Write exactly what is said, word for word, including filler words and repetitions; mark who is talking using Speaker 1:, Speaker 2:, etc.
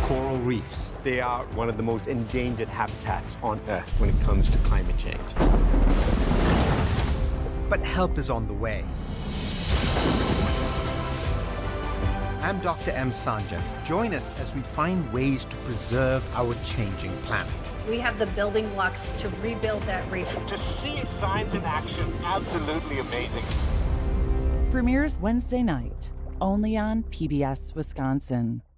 Speaker 1: coral reefs.
Speaker 2: They are one of the most endangered habitats on Earth when it comes to climate change.
Speaker 1: But help is on the way. I'm Doctor M. Sanjan. Join us as we find ways to preserve our changing planet.
Speaker 3: We have the building blocks to rebuild that reef.
Speaker 4: To see science in action, absolutely amazing.
Speaker 5: Premieres Wednesday night, only on P B S Wisconsin.